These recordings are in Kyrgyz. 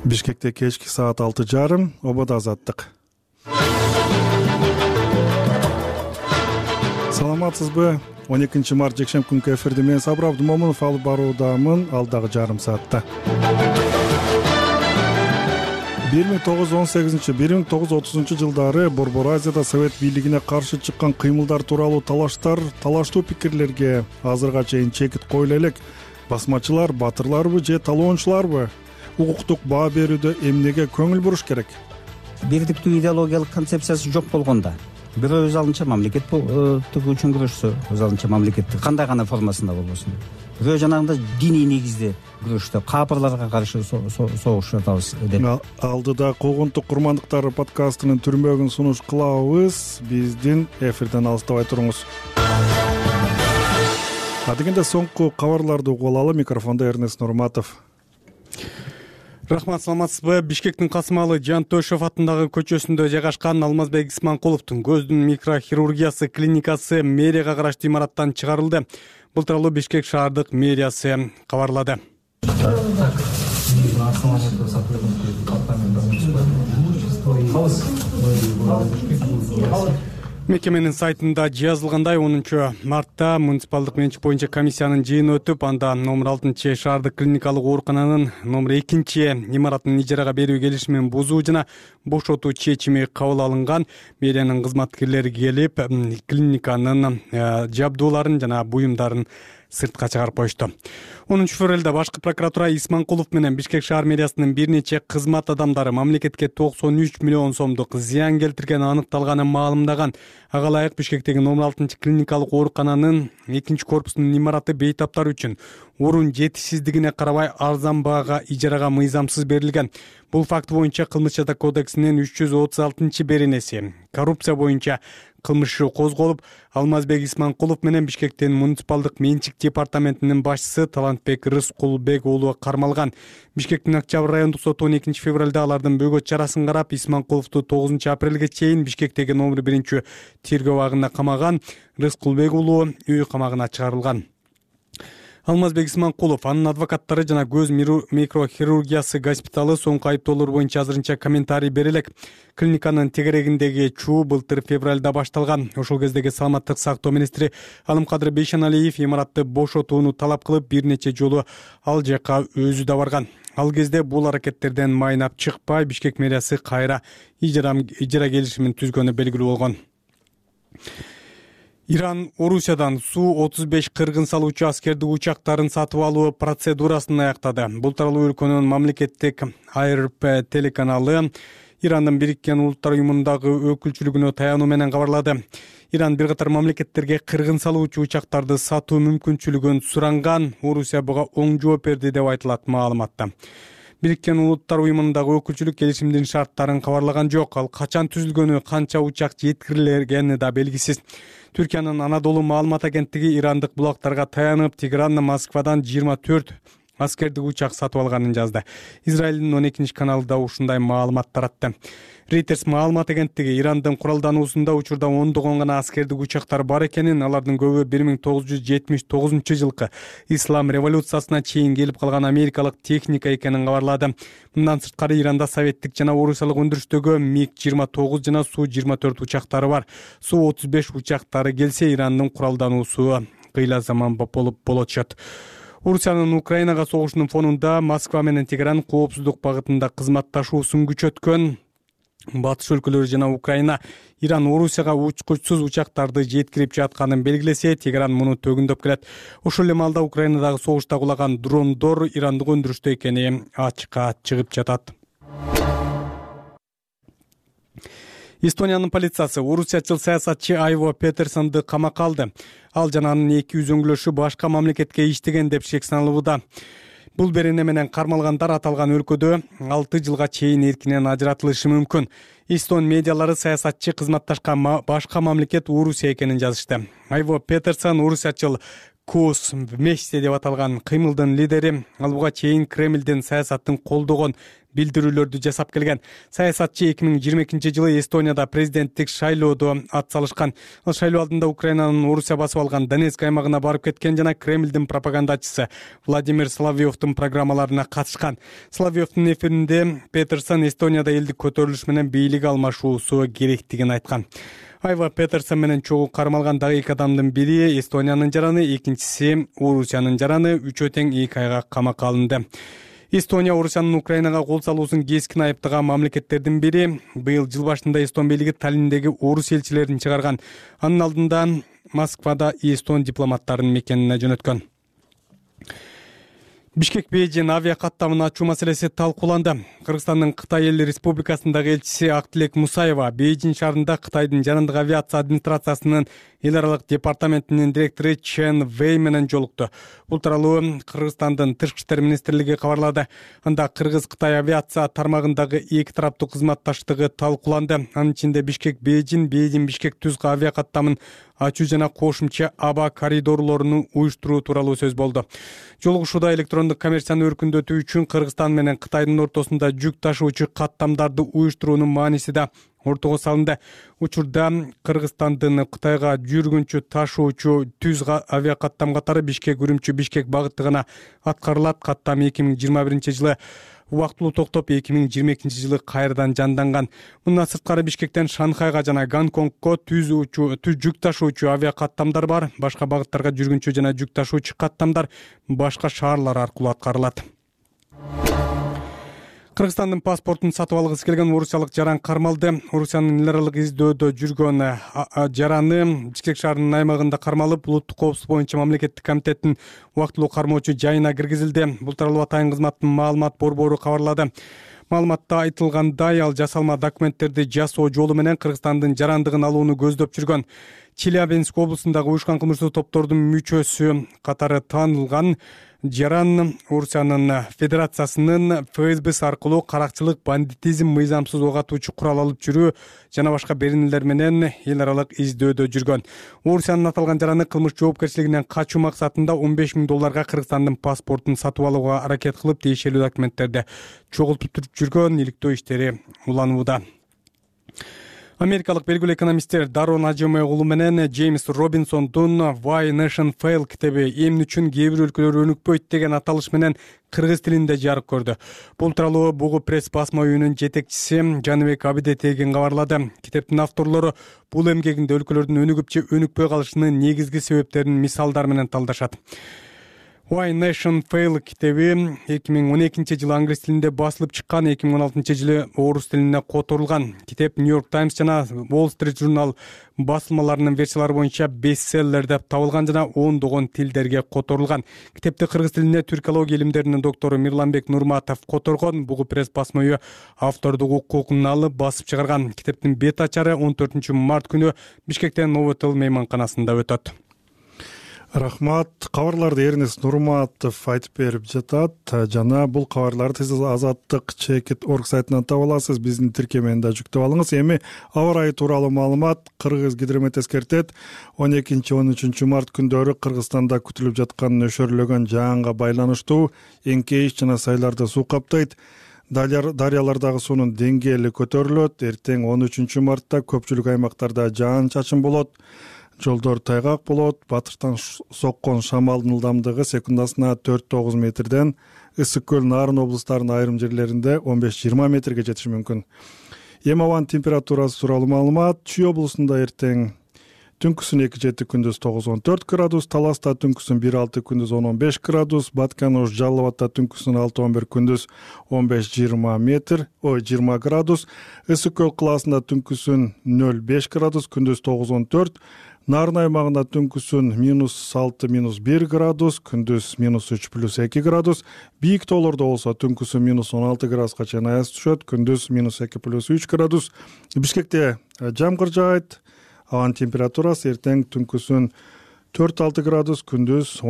Бишкекте кечки саат 6:30 ободо азаттык. Саламатсызбы? 12 март жекшемби күнкү эфирде мен Сабыр Абдумомунов алып баруудамын алдагы жарым саатта. 1918-1930 жылдары Борбор Азияда Совет бийлигине каршы чыккан кыймылдар тууралуу талаштуу пикирлерге азырга чейин чекит коюла элек. Басмачылар батырларбы же талоончуларбы? Укуктук баа берүүдө эмнеге көңүл буруш керек? Бирдиктүү идеологиялык концепциясы жок болгондо бирөө өз алдынча мамлекет үчүн күрөшсө, өз алдынча мамлекетти кандай гана формасында болбосун, бирөө жанагындай диний негизде күрөштө капырларга каршы согуш атабыз деп. Алдыда куугунтук курмандыктары подкастынын түрмөгүн сунуш кылабыз. Биздин эфирден алыстабай туруңуз. Адегенде соңку кабарларды угуп алалы. Микрофондо Эрнест Нурматов. Рахмат, саламатсызбы? Бишкектин Касымалы Жантөшев атындагы көчөсүндө жайгашкан Алмазбек Исманкуловдун көздүн микрохирургиясы клиникасы мэрияга караштуу имараттан чыгарылды. Бул тууралуу Бишкек шаардык мэриясы кабарлады. Мекеменин сайтында жазылгандай 10 мартта муниципалдык менчик боюнча комиссиянын жыйыны өтүп, анда номер 6 шаардык клиникалык оорукананын номер 2 имаратын ижарага берүү келишимин бузуу жана бошотуу чечими кабыл алынган. Мэриянын кызматкерлери келип, клиниканын жабдууларын жана буюмдарын сыртка чыгарып коюшту. 10 февралда башкы прокуратура Исманкулов менен Бишкек шаар мэриясынын бир нече кызмат адамдары мамлекетке 93 миллион сомдук зыян келтиргени аныкталганын маалымдаган. Ага ылайык Бишкектеги номер 6 клиникалык оорукананын 2 корпусунун имараты бейтаптар үчүн орун жетишсиздигине карабай арзан баага ижарага мыйзамсыз берилген. Бул факт боюнча Кылмыш жата кодексинин 336-беренеси коррупция боюнча кылмыш иши козголуп, Алмазбек Исманкулов менен Бишкектин муниципалдык менчик департаментинин башчысы Талантбек Рыскулбек уулу кармалган. Бишкектин Октябрь райондук соту 12 февралда алардын бөгөт чарасын карап, Исманкуловду 9 апрелге чейин Бишкектеги номер 1 тергөө абагына камаган. Рыскулбек уулу үй камагына чыгарылган. Алмазбек Исманкулов, анын адвокаттары жана көз микрохирургиясы госпиталы соңку айыптоолор боюнча азырынча комментарий берелек. Клиниканын тегерегиндеги чуу былтыр февралда башталган. Ошол кездеги саламаттык сактоо министри Алымкадыр Бейшеналиев имаратты бошотууну талап кылып, бир нече жолу ал жака өзү да барган. Ал кезде бул аракеттерден майнап чыкпай, Бишкек мэриясы кайра ижара келишимин түзгөнү белгилүү болгон. Иран Орусиядан Су-35 кыргын салуучу аскердик учактарын сатып алуу процедурасын аяктады. Бул тууралуу өлкөнүн мамлекеттик АРП телеканалы Ирандын Бириккен Улуттар уюмундагы өкүлчүлүгүнө таянуу менен кабарлады. Иран бир катар мамлекеттерге кыргын салуучу учактарды сатуу мүмкүнчүлүгүн суранган. Орусия буга оң жооп берди деп айтылат маалыматта. Бириккен Улуттар уюмундагы өкүлчүлүк келишимдин шарттарын кабарлаган жок. Ал качан түзүлгөнү, канча учак жеткирилгени да белгисиз. Түркиянын Анадолу маалымат агенттиги ирандык булактарга таянып, Тегерандан Москвадан 24 аскердик учак сатып алганын жазды. Израилдин 12 каналы да ушундай маалымат таратты. Reuters маалымат агенттиги Ирандын куралдануусунда учурда ондогон гана аскердик учактар бар экенин, алардын көбү 1979 жылкы Ислам революциясына чейин келип калган америкалык техника экенин кабарлады. Мындан сырткары Иранда советтик жана орусиялык өндүрүштөгү МиГ-29 жана Су-24 учактары бар. Су-35 учактары келсе, Ирандын куралдануусу кыйла заман болот. Орусиянын Украинага согушунун фонунда Москва менен Тегеран коопсуздук багытында кызматташуусун күчөткөн. Батыш өлкөлөрү жана Украина Иран Орусияга учкучсуз учактарды жеткирип жатканын белгилесе, Тегеран муну төгүндөп келет. Ошол эле маалда Украинадагы согушта кулаган дрондор ирандык өндүрүштө экени ачыкка чыгып жатат. Эстониянын полициясы орусиячыл саясатчы Айво Петерсонду камакка алды. Ал жана анын 2 үзөңгүлөшү башка мамлекетке иштеген деп шек саналууда. Бул берене менен кармалгандар аталган өлкөдө 6 жылга чейин эркинен ажыратылышы мүмкүн. Эстон медиалары саясатчы кызматташкан башка мамлекет Орусия экенин жазышты. Айво Петерсон орусиячыл кос вместе деп аталган кыймылдын лидери ал буга чейин Кремлдин саясатын колдогон билдирүүлөрдү жасап келген. Саясатчы 2022 Эстонияда президенттик шайлоодо ат салышкан. Ал шайлоо алдында Украинанын Орусия басып алган Донецк аймагына барып кеткен жана Кремлдин пропагандачысы Владимир Соловьевдун программаларына катышкан. Соловьевдун эфиринде Петерсон Эстонияда элдик көтөрүлүш менен бийлик алмашуусу керектигин айткан. Айва Петерсон менен чогуу кармалган дагы 2 адамдын бири Эстониянын жараны, экинчиси Орусиянын жараны 3 тең 2 айга камакка алынды. Эстония Орусиянын Украинага кол салуусун кескин айыптаган мамлекеттердин бири. Быйыл жыл башында Эстон бийлиги Таллиндеги орус элчилерин чыгарган. Анын алдында Москвада эстон дипломаттарын мекенине жөнөткөн. Бишкек-Бейжин авиа каттамын ачуу маселеси талкууланды. Кыргызстандын Кытай Эл Республикасындагы элчиси Актилек Мусаева Бейжин шаарында Кытайдын жанындык авиация администрациясынын эл аралык департаментинин директору Чен Вэй менен жолукту. Бул тууралуу Кыргызстандын Тышкы иштер министрлиги кабарлады. Анда Кыргыз-Кытай авиация тармагындагы эки тараптуу кызматташтыгы талкууланды. Анын ичинде Бишкек-Бейжин, Бейжин-Бишкек-Түз авиа каттамын ачуу жана кошумча аба коридорлорун уюштуруу тууралуу сөз болду. Жолугушууда электрондук коммерцияны өркүндөтүү үчүн Кыргызстан менен Кытайдын ортосунда жүк ташуучу каттамдарды уюштуруунун мааниси да ортого салынды. Учурда Кыргызстандын Кытайга жүргүнчү ташуучу Түз авиа каттам катары Бишкек-Үрүмчү Бишкек багытыгына аткарылат. Каттам 2021 жылы убактылуу токтоп 2022 жылы кайрадан жанданган. Мындан сырткары Бишкектен Шанхайга жана Гонконгго жүк ташуучу авиа каттамдар бар. Башка багыттарга жүргүнчү жана жүк ташуучу каттамдар башка шаарлар аркылуу аткарылат. Кыргызстандын паспортун сатып алгысы келген орусиялык жаран кармалды. Орусиянын эл аралык издөөдө жүргөн жараны Бишкек шаарынын аймагында кармалып, улуттук коопсуздук боюнча мамлекеттик комитеттин убактылуу кармоочу жайына киргизилди. Бул тууралуу Атайын кызматтын маалымат борбору кабарлады. Маалыматта айтылгандай, ал жасалма документтерди жасоо жолу менен Кыргызстандын жарандыгын алууну көздөп жүргөн. Челябинск облусундагы уюшкан кылмыштуу топтордун мүчөсү катары таанылган жаран Орусиянын Федерациясынын ФСБ аркылуу каракчылык, бандитизм, мыйзамсыз ок атуучу курал алып жүрүү жана башка беренелер менен эл аралык издөөдө жүргөн. Орусиянын аталган жараны кылмыш жоопкерчилигинен качуу максатында $15,000 Кыргызстандын паспортун сатып алууга аракет кылып, тиешелүү документтерди чогултуп жүргөн. Иликтөө иштери уланууда. Америкалык белгилүү экономисттер Дарон Ажеме уулу менен Джеймс Робинсондун Why Nation Fail китеби эмне үчүн кээ бир өлкөлөр өнүкпөйт деген аталыш менен кыргыз тилинде жарык көрдү. Бул тууралуу Бугу пресс басма үйүнүн жетекчиси Жаныбек Абидетеген кабарлады. Китептин авторлору бул эмгегинде өлкөлөрдүн өнүгүп же өнүкпөй калышынын негизги себептерин мисалдар менен талдашат. Why Nation Fail китеби 2012 жылы англис тилинде басылып чыккан, 2016 жылы орус тилине которулган. Китеп New York Times жана Wall Street Journal басылмаларынын версиялары боюнча бестселлер деп табылган жана ондогон тилдерге которулган. Китепти кыргыз тилине түркология илимдеринин доктору Мирланбек Нурматов которгон. Бугу пресс басма үйү автордук укугун алып басып чыгарган. Китептин бет ачары 14 март күнү Бишкектен Новотел мейманканасында өтөт. Рахмат. Кабарларды Эрнест Нурматов айтып берип жатат. Жана бул кабарларды сиз Азаттык Чекит.org сайтынан таба аласыз. Биздин тиркемени да жүктөп алыңыз. Эми аба ырайы тууралуу маалымат. Кыргыз гидромет эскертет. 12-13 март күндөрү Кыргызстанда күтүлүп жаткан нөшөрлөгөн жаанга байланыштуу эңкейиш жана сайларды суу каптайт. Дарыялардагы суунун деңгээли көтөрүлөт. Эртең 13 мартта көпчүлүк аймактарда жаан-чачын болот. Жолдор тайгак болот. Батыштан соккон шамалдын ылдамдыгы секундасына 4-9 метрден, Ысык көл, Нарын облустарынын айрым жерлеринде 15-20 метрге жетиши мүмкүн. Эми абанын температурасы тууралуу маалымат. Чүй облусунда эртең түнкүсүн 2-7, күндүз 9-14 градус, Таласта түнкүсүн 1-6, күндүз 10-15 градус, Баткан-Ош, Жалал Абадта түнкүсүн 6-11, күндүз 15-20 градус, Ысык көл кылаасында түнкүсүн 0-5 градус, күндүз 9-14, Нарын аймагында түнкүсүн -6, -1 градус, күндүз -3+2 градус, бийик тоолордо болсо түнкүсүн -16 градуска чейин аяз түшөт, күндүз -2+3 градус. Бишкекте жамгыр жаайт. Абанын температурасы эртең түнкүсүн 4-6 градус, күндүз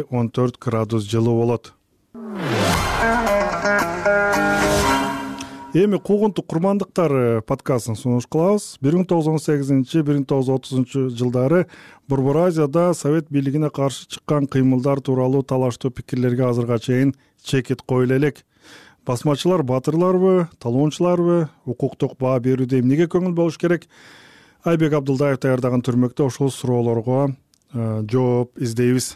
12-14 градус жылуу болот. Эми куугунтук курмандыктары подкастын сунуш кылабыз. 1918-1930 жылдары Борбор Азияда Совет бийлигине каршы чыккан кыймылдар тууралуу талаштуу пикирлерге азырга чейин чекит коюла элек. Басмачылар батырларбы, талоончуларбы, укуктук баа берүүдө эмнеге көңүл болуш керек? Айбек Абдылдаев даярдаган түрмөктө ошол суроолорго жооп издейбиз.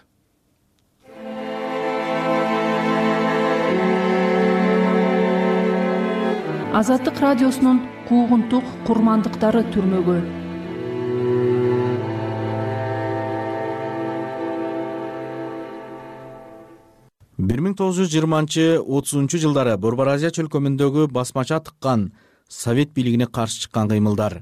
Азаттык радиосунун куугунтук курмандыктары түрмөгү. бир миң 1920-30 жылдары Борбор Азия чөлкөмүндөгү басмача тыккан Совет бийлигине каршы чыккан кыймылдар.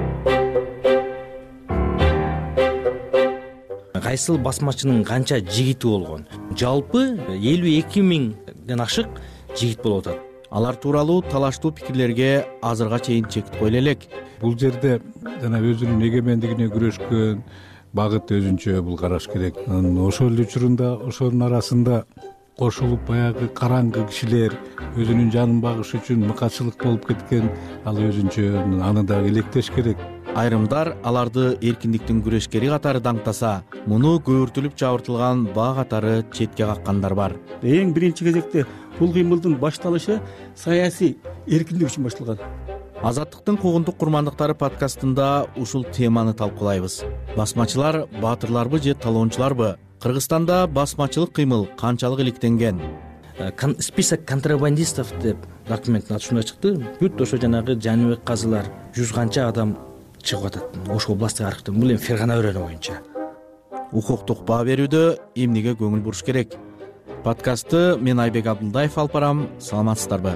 Кайсыл басмачынын канча жигити болгон? Жалпы 52 миңден ашык жигит болуп атат. Алар тууралуу талаштуу пикирлерге азырга чейин чекит коюла элек. Бул жерде жана өзүнүн эгемендигине күрөшкөн багыт өзүнчө бул караш керек. Ошол эле учурунда ошонун арасында кошулуп баягы караңгы кишилер өзүнүн жанын багыш үчүн мыкачылык болуп кеткен, ал өзүнчө аны дагы электеш керек. Айрымдар аларды эркиндиктин күрөшкери катары даңктаса, муну көөртүлүп жабыртылган баа катары четке каккандар бар. Эң биринчи кезекте бул кыймылдын башталышы саясий эркиндик үчүн башталган. Азаттыктын куугунтук курмандыктары подкастында ушул теманы талкуулайбыз. Басмачылар батырларбы же талоончуларбы? Кыргызстанда басмачылык кыймыл канчалык иликтенген? Список контрабандистов деп документтин аты ушундай чыкты. Бүт ошо жанагы Жаныбек казылар 100 канча адам чыгып атат. Ошол областтык архивден бул эми Фергана өрөнү боюнча. Укуктук баа берүүдө эмнеге көңүл буруш керек? Подкастты мен Айбек Абдылдаев алып барам. Саламатсыздарбы?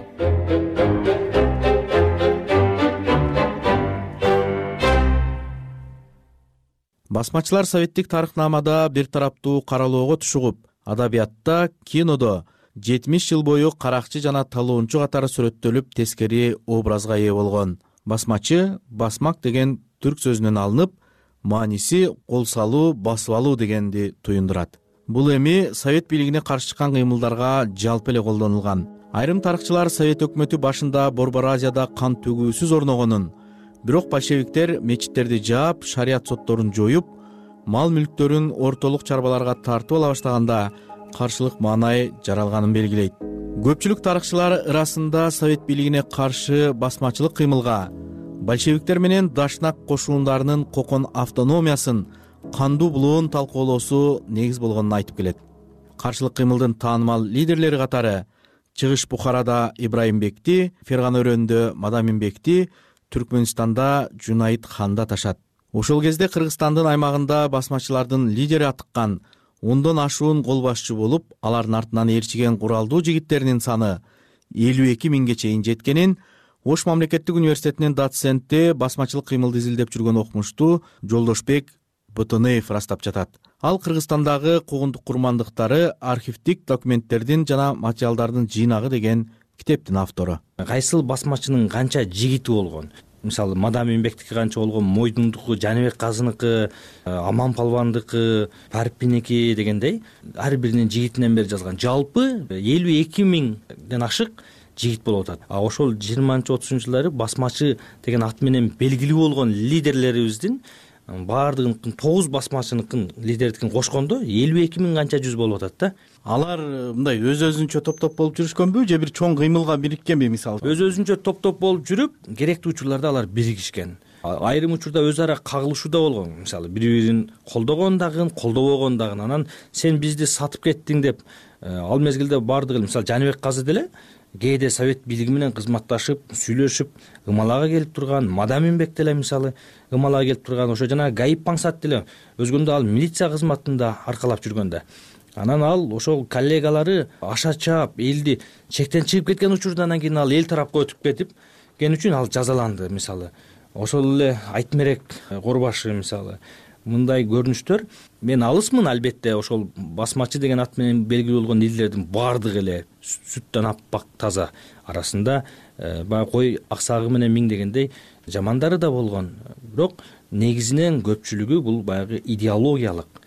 Басмачылар советтик тарыхнамада бир тараптуу каралоого тушугуп, адабиятта, кинодо 70 жыл бою каракчы жана талоончу катары сүрөттөлүп, тескери образга ээ болгон. Басмачы, басмак деген түрк сөзүнөн алынып, мааниси кол салуу, басып алуу дегенди туюндурат. Бул эми Совет бийлигине каршы чыккан кыймылдарга жалпы эле колдонулган. Айрым тарыхчылар Совет өкмөтү башында Борбор Азияда кан төгүүсүз орногонун, бирок большевиктер мечиттерди жаап, шарият сотторун жоюп, мал мүлктөрүн ортолук чарбаларга тартып ала баштаганда каршылык маанай жаралганын белгилейт. Көпчүлүк тарыхчылар арасында Совет бийлигине каршы басмачылык кыймылга большевиктер менен Дашнак кошундарынын кокон автономиясын, кандуу булуун талкуулоосу негиз болгонун айтып келет. Каршылык кыймылдын таанымал лидерлери катары Чыгыш Бухарада Ибраимбекти, Фергана өрөндө Мадаминбекти, Түркмөнстанда Жунайт ханды аташат. Ошол кезде Кыргызстандын аймагында басмачылардын лидери атыккан 10дон ашуун кол башчы болуп, алардын артынан ээрчиген куралдуу жигиттеринин саны 52 миңге чейин жеткенин Ош мамлекеттик университетинин доценти, басмачылык кыймылды изилдеп жүргөн окумуштуу Жолдошбек Ботонеев растап жатат. Ал Кыргызстандагы куугунтук курмандыктары архивдик документтердин жана материалдардын жыйнагы деген китептин автору. Кайсыл басмачынын канча жигити болгон? Мисалы Мадаминбектики канча болгон, Мойдундуку, Жаныбек казыныкы, Аман палвандыкы, Парпиники дегендей ар биринин жигитинен бери жазган. Жалпы 52 миңден ашык жигит болуп атат. А ошол 20-30 жылдары басмачы деген ат менен белгилүү болгон лидерлерибиздин баардыгын 9 басмачыныкын лидердикин кошкондо 52 миң канча жүз болуп атат да. Алар мындай өз-өзүнчө топ-топ болуп жүрүшкөнбү же бир чоң кыймылга бириккенби мисалы? Өз-өзүнчө топ-топ болуп жүрүп, керектүү учурларда алар биригишкен. Айрым учурда өз ара кагылышуу да болгон. Мисалы бири-бирин колдогон дагы, колдобогон дагы. Анан сен бизди сатып кеттиң деп, ал мезгилде баардыгы, мисалы Жаныбек казы деле кээде Совет бийлиги менен кызматташып, сүйлөшүп, ымалага келип турган, Мадаминбек деле мисалы ымалага келип турган, ошо жана Гайып Паңсат деле өзгөндө ал милиция кызматында аркалап жүргөн да. Анан ал ошол коллегалары аша чаап, элди чектен чыгып кеткен учурдан кийин ал эл тарапка өтүп кеткен үчүн ал жазаланды мисалы. Ошол эле Айтмерек Корбашы мисалы. Мындай көрүнүштөр мен алысмын, албетте ошол басмачы деген ат менен белгилүү болгон лидерлердин баардыгы эле сүттөн аппак таза, арасында баягы кой аксагы менен миң дегендей жамандары да болгон. Бирок негизинен көпчүлүгү бул баягы идеологиялык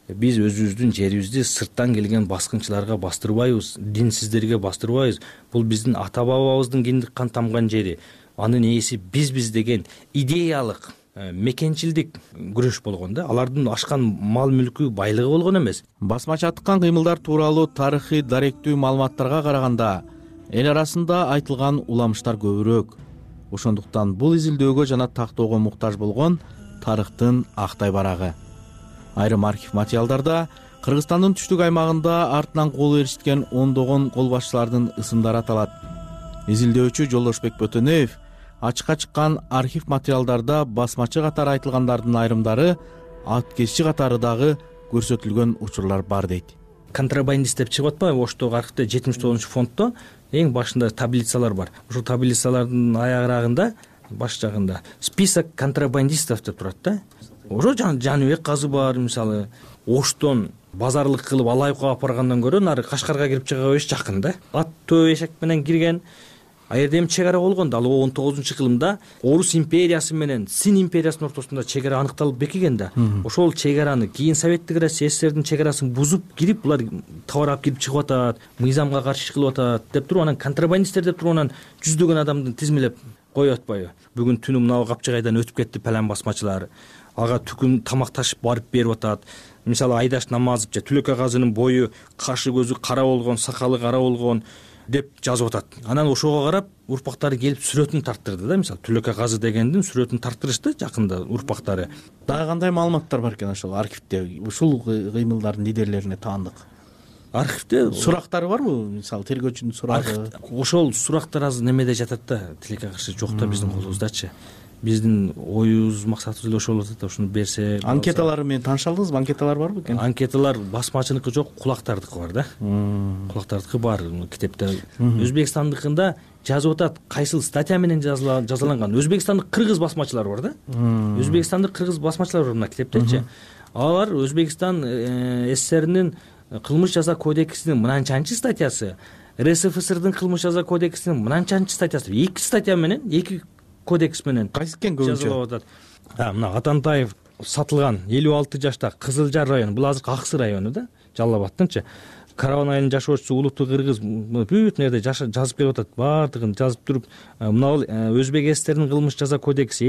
биз өзүбүздүн жерибизди сырттан келген баскынчыларга бастырбайбыз, динсиздерге бастырбайбыз. Бул биздин ата бабабыздын киндик кан тамган жери. Анын ээси бизбиз деген идеялык мекенчилдик күрөш болгон да. Алардын ашкан мал мүлкү байлыгы болгон эмес. Басмачы аткан кыймылдар тууралуу тарыхый даректүү маалыматтарга караганда эл арасында айтылган уламыштар көбүрөөк. Ошондуктан бул изилдөөгө жана тактоого муктаж болгон тарыхтын актай барагы. Айрым архив материалдарда Кыргызстандын түштүк аймагында артынан кол ээрчиткен ондогон кол башчылардын ысымдары аталат. Изилдөөчү Жолдошбек Бөтөнөев ачыкка чыккан архив материалдарда басмачы катары айтылгандардын айрымдары аткезчи катары дагы көрсөтүлгөн учурлар бар дейт. Контрабандист деп чыгып атпайбы Оштогу архивде 79-фонддо эң башында таблицалар бар. Ушул таблицалардын аягырагында баш жагында список контрабандистов деп турат да. Ошо Жаныбек казы бар, мисалы Оштон базарлык кылып Алайыкка алып баргандан көрө нары Кашкарга кирип чыга бериш жакын да. Ат төө эшек менен кирген. Аерде эми чек ара болгон да. Ал 19-кылымда Орус империясы менен Син империясынын ортосунда чек ара аныкталып бекиген да. Ошол чек араны кийин Советтик Россия СССРдин чек арасын бузуп кирип, булар товар алып кирип чыгып атат, мыйзамга каршы иш кылып атат деп туруп, анан контрабандисттер деп туруп анан жүздөгөн адамды тизмелеп коюп атпайбы. Бүгүн түнү мына Капчыгайдан өтүп кетти палан басмачылар. Ага түкүм тамак ташып барып берип атат. Мисалы Айдаш Намазов же Түлөкө казынын бою, кашы көзү кара болгон, сакалы кара болгон деп жазып атат. Анан ошого карап урпактары келип сүрөтүн тарттырды да. Мисалы Түлөкө казы дегендин сүрөтүн тарттырышты жакында урпактары. Дагы кандай маалыматтар бар экен ошол архивде? Ушул кыймылдардын лидерлерине таандык. Архивде сурактары барбы? Мисалы тергөөчүнүн сурагы. Ошол сурактар азыр немеде жатат да, тилекке каршы жок да биздин колубуздачы. Биздин оюбуз, максатыбыз эле ошол атат. Ошону берсе. Анкеталары менен тааныша алдыңызбы? Анкеталар барбы экен? Анкеталар басмачыныкы жок, кулактардыкы бар да. Кулактардыкы бар китепте. Өзбекстандыкында жазып атат, кайсыл статья менен жазаланган. Өзбекстандык кыргыз басмачылар бар да. Өзбекстандык кыргыз басмачылар бар мына китептечи. Алар Өзбекстан СССРнин кылмыш жаза кодексинин мынанчанчы статьясы, РСФСРдин кылмыш жаза кодексинин мынанчанчы статьясы, 2 статья менен, 2 кодекс менен кайсы экен көбүнчө жазылып атат. Мына Атантаев сатылган 56 жашта Кызылжар району, бул азыр Аксы району да, Жалал Абадтынчы. Караван айылынын жашоочусу Улуттуу кыргыз бүт нерде жазып келип атат, баардыгын жазып туруп, мына Өзбек СССРнин кылмыш жаза кодекси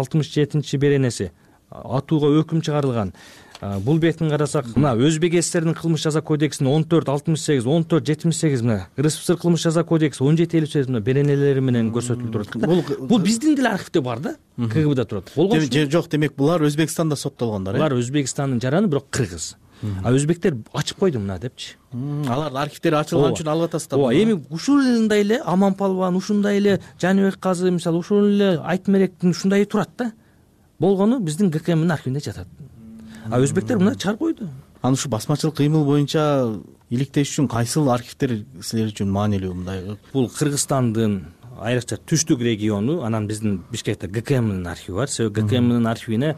58-67 беренеси атууга өкүм чыгарылган. Бул бетин карасак, мына Өзбек СССРнин кылмыш жаза кодексинин 14-68, 14-78 мына РСФСР кылмыш жаза кодекси 17-58 мына беренелери менен көрсөтүлүп турат. Бул биздин деле архивде бар да, КГБда турат. Жок, демек булар Өзбекстанда соттолгондор, Булар Өзбекстандын жараны, бирок кыргыз. Өзбектер ачып койду мына депчи. Алардын архивдери ачылган үчүн алып атасыздар. Ооба, эми ушундай эле Аманпалван, ушундай эле Жаныбек казы, мисалы ушул эле Айтмеректин ушундай турат да. Болгону биздин ГКМдин архивинде жатат. Өзбектер мына чыгарып койду. Анан ушу басмачылык кыймыл боюнча иликтеш үчүн кайсыл архивдер силер үчүн маанилүү мындай? Бул Кыргызстандын айрыкча түштүк региону, анан биздин Бишкекте ГКМдин архиви бар. Себеби ГКМдин архивине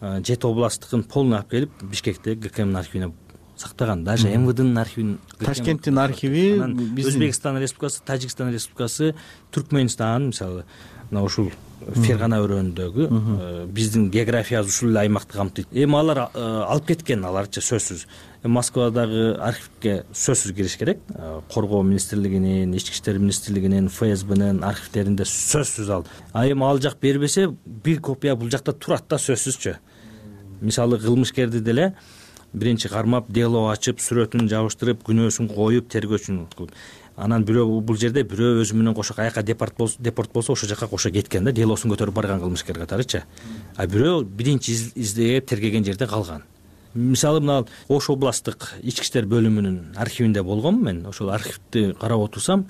7 областтыкын полный алып келип Бишкекте ГКМдин архивине сактаган. Даже МВДнын архивин, Ташкенттин архиви, Өзбекстан Республикасы, Тажикстан Республикасы, Түркмөнстан, мисалы мына ушул Фергана өрөөнүндөгү биздин географиябыз ушул эле аймакты камтыйт. Эми алар алып кеткен, аларчы сөзсүз. Москвадагы архивге сөзсүз кириш керек. Коргоо министрлигинин, Ички иштер министрлигинин, ФСБнин архивдеринде сөзсүз ал. Эми ал жак бербесе, бир копия бул жакта турат да сөзсүзчү. Мисалы кылмышкерди деле биринчи кармап, дело ачып, сүрөтүн жабыштырып, күнөөсүн коюп, тергөөчүн кылып. Анан бирөө бул жерде бирөө өзү менен кошо каяка депорт болсо ошол жака кошо кеткен да, делосун көтөрүп барган кылмышкер катарычы. Бирөө биринчи издеп тергеген жерде калган. Мисалы мына Ош областтык ички иштер бөлүмүнүн архивинде болгом мен. Ошол архивди карап отурсам,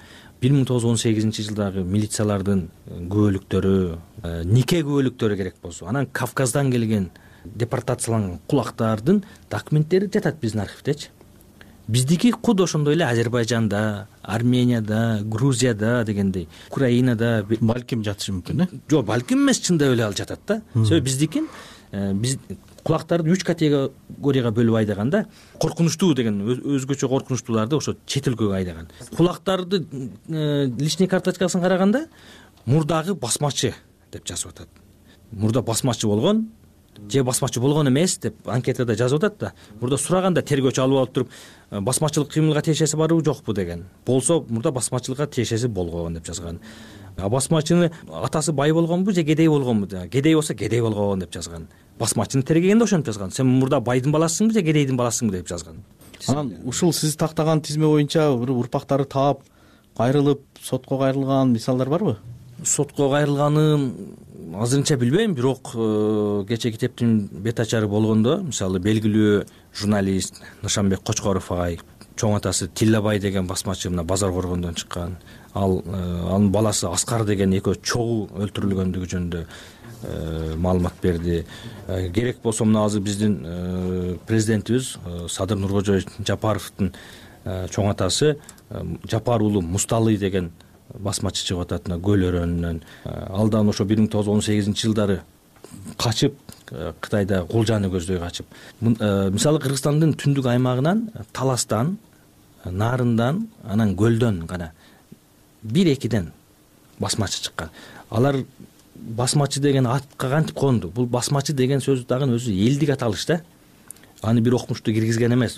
1918-жылдагы милициялардын күбөлүктөрү, нике күбөлүктөрү керек болсо, анан Кавказдан келген депортацияланган кулактардын документтери жатат биздин архивдечи. Биздики куд ошондой эле Азербайжанда, Арменияда, Грузияда дегендей, Украинада балким жатышы мүмкүн, Жок, балким эмес, чындап эле ал жатат да. Себеби биздикин биз кулактарды 3 категорияга бөлүп айдаганда, коркунучтуу деген өзгөчө коркунучтууларды ошо чет өлкөгө айдаган. Кулактарды личный карточкасын караганда мурдагы басмачы деп жазып атат. Мурда басмачы болгон, же басмачы болгон эмес деп анкетада жазып атат да. Мурда сураганда тергөөчү алып алып туруп басмачылык кыймылга тиешеси барбы жокпу деген. Болсо мурда басмачылыкка тиешеси болгон деп жазган. Басмачынын атасы бай болгонбу же кедей болгонбу? Кедей болсо кедей болгон деп жазган. Басмачыны тергегенде ошентип жазган. Сен мурда байдын баласысыңбы же кедейдин баласысыңбы деп жазган. Анан ушул сиз тактаган тизме боюнча урпактары таап кайрылып сотко кайрылган мисалдар барбы? Сотко кайрылганын азырынча билбейм, бирок кечээ китептин бет ачары болгондо, мисалы белгилүү журналист Нышанбек Кочкоров агай, чоң атасы Тиллабай деген басмачы мына Базар Коргондон чыккан. Анын баласы Аскар деген экөө чогуу өлтүрүлгөндүгү жөнүндө маалымат берди. Керек болсо мына азыр биздин президентибиз Садыр Нуркожоевич Жапаровдун чоң атасы Жапар уулу Мусталы деген басмачы чыгып атат Көл өрөөнүнөн. Алдан ошо 1918-жылдары качып Кытайда кулжаны көздөй качып. Мисалы Кыргызстандын түндүк аймагынан Таластан, Нарындан, анан Көлдөн гана 1-2ден басмачы чыккан. Алар басмачы деген атка кантип конду? Бул басмачы деген сөз дагы өзү элдик аталыш да. Аны бир окумушту киргизген эмес.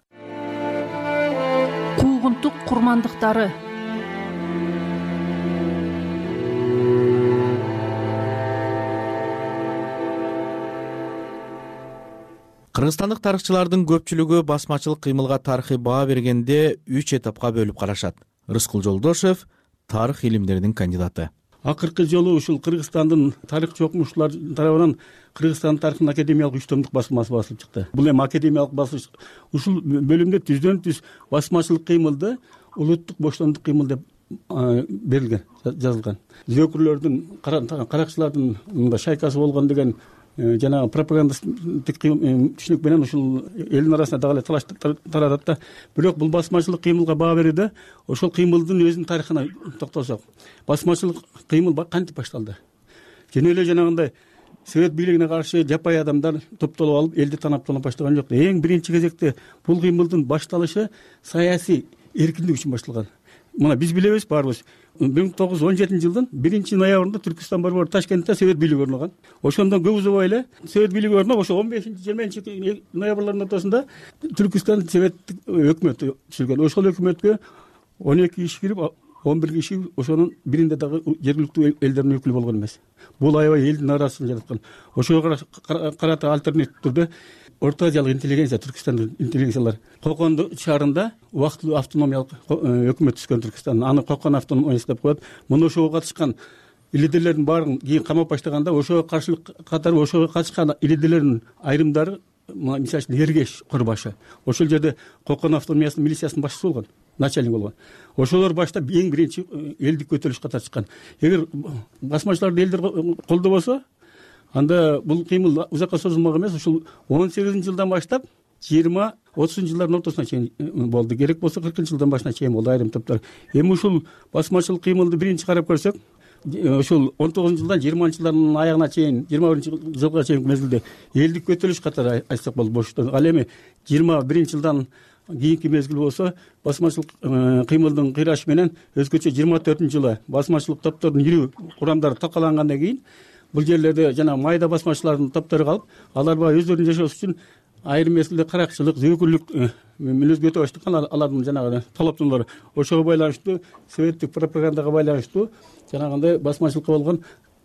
Куугунтук курмандыктары. Кыргызстандык тарыхчылардын көпчүлүгү басмачылык кыймылга тарыхый баа бергенде 3 этапка бөлүп карашат. Рыскул Жолдошев тарых илимдеринин кандидаты. Акыркы жолу ушул Кыргызстандын тарыхчы окумуштуулар тарабынан Кыргызстан тарыхынын академиялык 3 томдук басмасы басылып чыкты. Бул эми академиялык басылыш. Ушул бөлүмдө түздөн-түз басмачылык кыймылды улуттук боштондук кыймыл деп берилген, жазылган. Зөөкүрлөрдүн, каракчылардын шайкасы болгон деген жанагы пропагандасттык түшүнүк менен ушул элдин арасында дагы эле талаш таратат да. Бирок бул басмачылык кыймылга баа берүүдө ошол кыймылдын өзүнүн тарыхына токтолсок, басмачылык кыймыл кантип башталды? Жөн эле жанагындай Совет бийлигине каршы жапайы адамдар топтолуп алып элди танап баштаган жок. Эң биринчи кезекте бул кыймылдын башталышы саясий эркиндик үчүн башталган. Мына биз билебиз баарыбыз. 1917-жылдын 1-ноябрында Түркүстан борбору Ташкентте Совет бийлиги орногон. Ошондон көп узабай эле Совет бийлиги орноп, ошо 15-20 ноябрлардын Түркүстан советтик өкмөтү түзүлгөн. Ошол өкмөткө 12 киши кирип, 11 киши ошонун биринде дагы жергиликтүү элдердин өкүлү болгон эмес. Бул аябай элдин арасын жараткан. Ошого карата альтернатив түрдө Орто Азиялык интеллигенция, Түркүстандын интеллигенциялар Кокон шаарында убактылуу автономиялык өкмөт түзгөн Түркүстан. Аны Кокон автономиясы деп коет. Муну ошого катышкан илидерлердин баарын кийин камап баштаганда ошого каршылык катары ошого катышкан илидерлердин айрымдары, мисалы үчүн Эргеш Курбашы, ошол жерде Кокон автономиясынын милициясынын башчысы болгон, начальник болгон. Ошолор башта эң биринчи элдик көтөрүлүш катышкан. Эгер басмачыларды элдер колдобосо, анда бул кыймыл узакка созулмак эмес. Ушул 18-жылдан баштап 20-30-жылдардын ортосуна чейин болду. Керек болсо 40-жылдан башына чейин болду айрым топтор. Эми ушул басмачылык кыймылды биринчи карап көрсөк, ушул 19-жылдан 20-жылдардын аягына чейин, 21-жылга чейин мезгилде элдик көтөрүлүш катары айтсак болот боштон. Ал эми 21-жылдан кийинки мезгил болсо басмачылык кыймылдын кыйрашы менен өзгөчө 24-жылы басмачылык топтордун ирүү курамдары таркалангандан кийин бул жерлерде жана майда басмачылардын топтору калып, алар баягы өздөрүнүн жашоосу үчүн айрым мезгилде каракчылык, зөөкүрлүк мүнөзгө өтө баштаган. Алардын жанагы талаптуулары ошого байланыштуу, советтик пропагандага байланыштуу жанагындай басмачылыкка болгон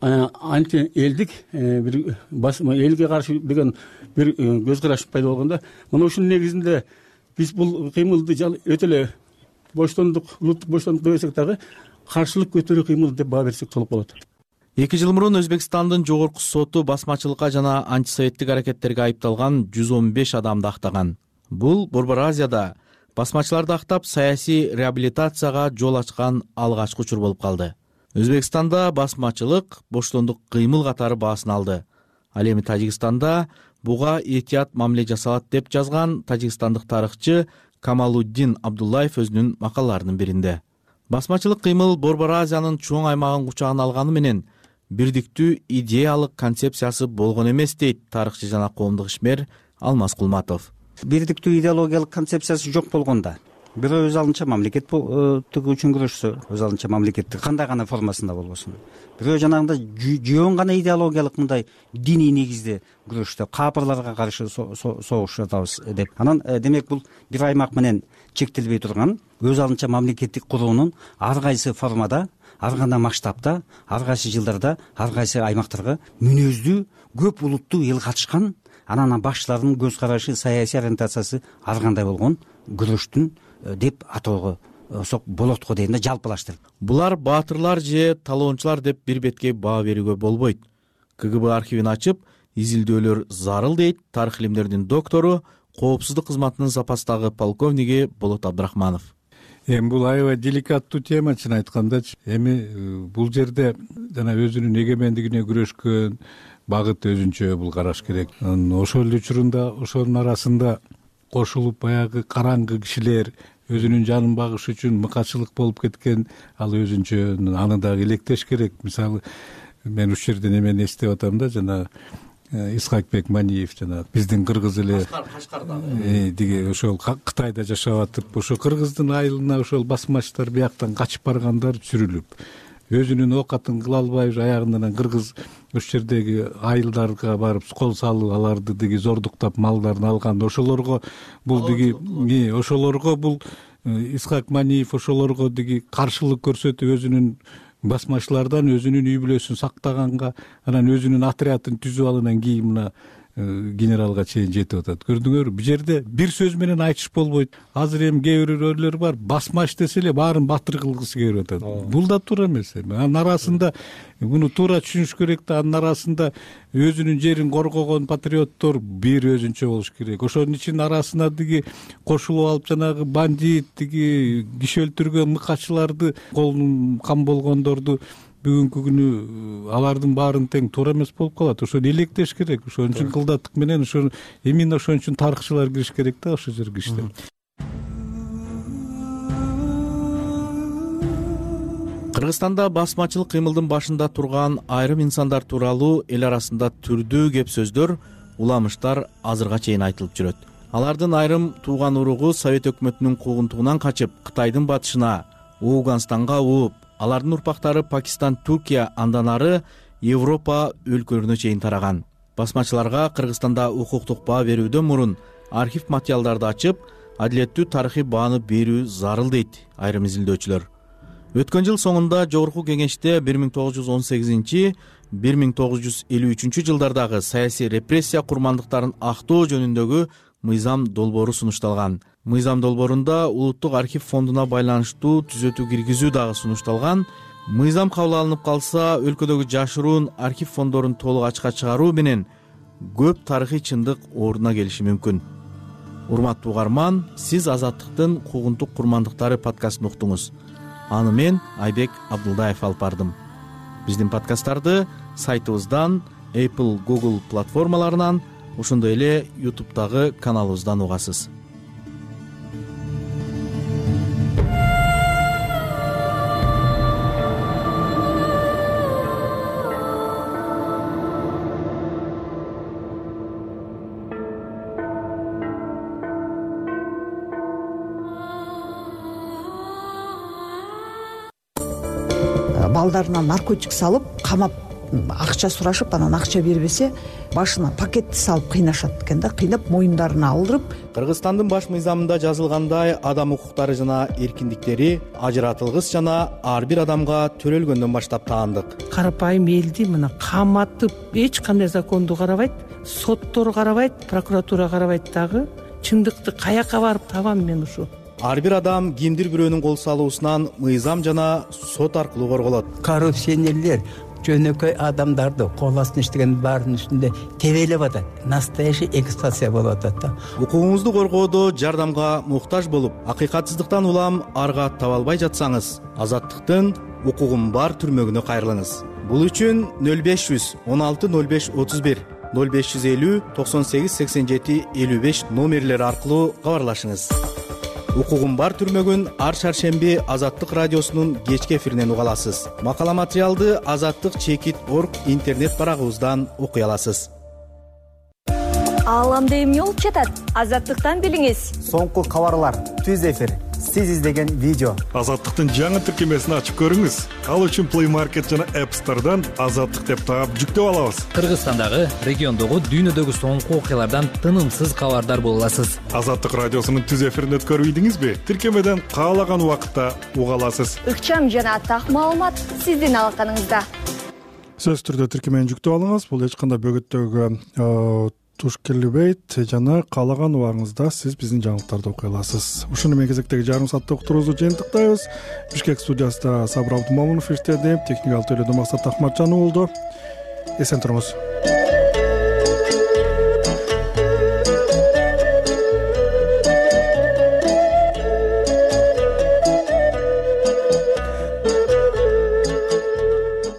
анти элдик бир элге каршы деген бир көз караш пайда болгондо, мына ушунун негизинде биз бул кыймылды өтө эле боштондук, улуттук боштондук десек дагы каршылык көтөрүү кыймыл деп баа берсек толук болот. 2 жыл мурун Өзбекстандын жогорку соту басмачылыкка жана антисоветтик аракеттерге айыпталган 115 адамды актаган. Бул Борбор Азияда басмачыларды актап саясий реабилитацияга жол ачкан алгачкы учур болуп калды. Өзбекстанда басмачылык боштондук кыймыл катары баасын алды. Ал эми Тажикстанда буга этият мамиле жасалат деп жазган тажикстандык тарыхчы Камалуддин Абдуллаев өзүнүн макалаларынын биринде. Басмачылык кыймыл Борбор Азиянын чоң аймагын кучагына алганы менен бирдиктүү идеялык концепциясы болгон эмес дейт тарыхчы жана коомдук ишмер Алмаз Кулматов. Бирдиктүү идеологиялык концепциясы жок болгондо бирөө өз алдынча мамлекеттиги үчүн күрөшсө, өз алдынча мамлекеттик кандай гана формасында болбосун, бирөө жанагындай жөн гана идеологиялык мындай диний негизде күрөштө капырларга каршы согуш жатабыз деп, анан демек бул бир аймак менен чектелбей турган өз алдынча мамлекеттик куруунун ар кайсы формада, ар кандай масштабта, ар кайсы жылдарда, ар кайсы аймактарга мүнөздүү көп улуттуу эл катышкан, анан башчылардын көз карашы, саясий ориентациясы ар кандай болгон күрөштүн деп атоого болот го дейм да, жалпылаштырып. Булар баатырлар же талоончулар деп бир бетке баа берүүгө болбойт. КГБ архивин ачып изилдөөлөр зарыл дейт тарых илимдеринин доктору, коопсуздук кызматынын запастагы полковниги Болот Абдрахманов. Эми бул аябай деликаттуу тема, чын айткандачы. Эми бул жерде жана өзүнүн эгемендигине күрөшкөн багыт өзүнчө бул караш керек. Ошол эле учурунда ошонун арасында кошулуп баягы караңгы кишилер өзүнүн жанын багыш үчүн мыкачылык болуп кеткен, ал өзүнчө, аны дагы электеш керек. Мисалы, мен ушул жерден эмени эстеп атам да, жана Исхакбек Маниев, жана биздин кыргыз эле диги ошол Кытайда жашап атып, ошо кыргыздын айылына ошол басмачтар бияктан качып баргандар сүрүлүп, өзүнүн оокатын кыла албай аягынан кыргыз ушул жердеги айылдарга барып кол салып, аларды диги зордуктап малдарын алган. Ошолорго бул диги ошолорго бул Исхак Маниев ошолорго диги каршылык көрсөтүп, өзүнүн басмачылардан өзүнүн үй бүлөсүн сактаганга, анан өзүнүн отрядын түзүп алгандан кийин мына генералга чейин жетип атат. Көрдүңөрбү, бул жерде бир сөз менен айтыш болбойт. Азыр эми кээ бирөөлөр бар, басмач десе эле баарын батыр кылгысы келип атат. Бул да туура эмес. Анын арасында муну туура түшүнүш керек да, анын арасында өзүнүн жерин коргогон патриоттор бир өзүнчө болуш керек. Ошонун ичинин арасына диги кошулуп алып жанагы бандит, диги киши өлтүргөн мыкачыларды, колун кам болгондорду бүгүнкү күнү алардын баарын тең туура эмес болуп калат. Ошону электеш керек. Ошон үчүн кылдаттык менен ошону именно ошон үчүн тарыхчылар кириш керек да ошол жерге иштеп. Кыргызстанда басмачылык кыймылдын башында турган айрым инсандар тууралуу эл арасында түрдүү кеп сөздөр, уламыштар азырга чейин айтылып жүрөт. Алардын айрым тууган уругу Совет өкмөтүнүн куугунтугунан качып, Кытайдын батышына, Ооганстанга ууп, алардын урпактары Пакистан, Туркия, андан ары Европа өлкөлөрүнө чейин тараган. Басмачыларга Кыргызстанда укуктук баа берүүдөн мурун архив материалдарды ачып, адилеттүү тарыхый бааны берүү зарыл дейт айрым изилдөөчүлөр. Өткөн жыл соңунда Жогорку Кеңеште 1918-1953 жылдардагы саясий репрессия курмандыктарын актоо жөнүндөгү мыйзам долбоору сунушталган. Мыйзам долбоорунда Улуттук архив фондуна байланыштуу түзөтүү киргизүү дагы сунушталган. Мыйзам кабыл алынып калса, өлкөдөгү жашыруун архив фондорун толук ачыкка чыгаруу менен көп тарыхый чындык ордуна келиши мүмкүн. Урматтуу угарман, сиз Азаттыктын куугунтук курмандыктары подкастын уктуңуз. Аны мен Айбек Абдулдаев алып бардым. Биздин подкасттарды сайтыбыздан, Apple, Google платформаларынан, ошондой эле YouTube'дагы каналыбыздан угасыз. Балдарына наркотик салып, камап, акча сурашып, анан акча бербесе, башына пакетти салып кыйнашат экен да, кыйнап моюндарына алдырып. Кыргызстандын баш мыйзамында жазылгандай, адам укуктары жана эркиндиктери ажыратылгыс жана ар бир адамга төрөлгөндөн баштап таандык. Карапайым элди мына каматып, эч кандай законду карабайт, соттор карабайт, прокуратура карабайт дагы. Чындыкты каяка барып табам мен ушу? Ар бир адам кимдир бирөөнүн кол салуусунан мыйзам жана сот аркылуу корголот. Коррупционерлер жөнөкөй адамдарды кол астына иштеген баарынын үстүндө тебелеп атат. Настоящий эксплуатация болуп атат да. Укугуңузду коргоодо жардамга муктаж болуп, акыйкатсыздыктан улам арга таба албай жатсаңыз, Азаттыктын укугум бар түрмөгүнө кайрылыңыз. Бул үчүн 0500 16 05 31 0550 98 87 55 номерлери аркылуу кабарлашыңыз. Укугум бар түрмөгүн ар шаршемби Азаттык радиосунун кечки эфиринен уга аласыз. Макала материалды azattik.org интернет барагыбыздан окуй аласыз. Ааламда эмне болуп жатат? Азаттыктан билиңиз. Соңку кабарлар, түз эфир, сиз издеген видео. Азаттыктын жаңы тиркемесин ачып көрүңүз. Ал үчүн Play Market жана App Store'дан Азаттык деп таап жүктөп алабыз. Кыргызстандагы, региондогу, дүйнөдөгү соңку окуялардан тынымсыз кабардар боло аласыз. Азаттык радиосунун түз эфирин өткөрбөйдүңүзбү? Тиркемеден каалаган убакытта уга аласыз. Ыкчам жана так маалымат сиздин алаканыңызда. Сөзсүз түрдө тиркемени жүктөп алыңыз. Бул эч кандай бөгөттөгү туш келбейт жана каалаган убагыңызда сиз биздин жаңылыктарды окуй аласыз. Ушуну менен кезектеги жарым сааттык уктуруубузду жыйынтыктайбыз. Бишкек студиясында Сабыр Абдумомунов иштеди, техникалык төлөдө Максат Ахматжанов болду. Эсен туруңуз.